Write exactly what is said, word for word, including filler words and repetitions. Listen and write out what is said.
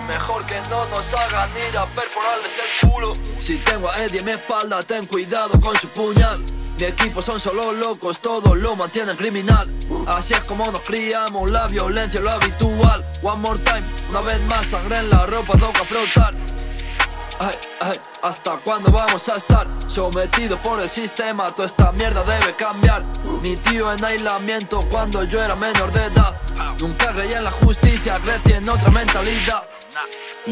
Mejor que no nos hagan ir a perforarles el culo. Si tengo a Eddie en mi espalda, ten cuidado con su puñal. Mi equipo son solo locos, todos lo mantienen criminal. Así es como nos criamos, la violencia es lo habitual. One more time, una vez más, sangre en la ropa, toca flotar. Ay, ay, ¿hasta cuándo vamos a estar sometidos por el sistema? Toda esta mierda debe cambiar. Mi tío en aislamiento cuando yo era menor de edad. Nunca creí en la justicia, crecí en otra mentalidad.